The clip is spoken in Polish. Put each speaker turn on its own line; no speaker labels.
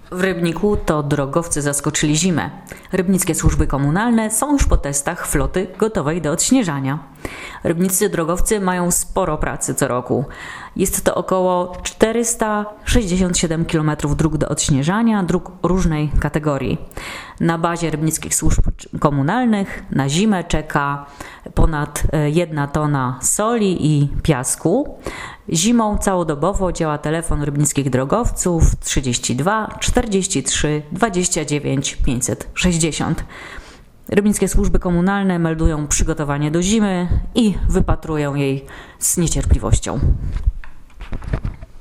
W Rybniku to drogowcy zaskoczyli zimę. Rybnickie służby komunalne są już po testach floty gotowej do odśnieżania. Rybniccy drogowcy mają sporo pracy co roku. Jest to około 467 km dróg do odśnieżania, dróg różnej kategorii. Na bazie rybnickich służb komunalnych na zimę czeka ponad 1 tona soli i piasku. Zimą całodobowo działa telefon rybnickich drogowców 32 43 29 560. Rybnickie służby komunalne meldują przygotowanie do zimy i wypatrują jej z niecierpliwością.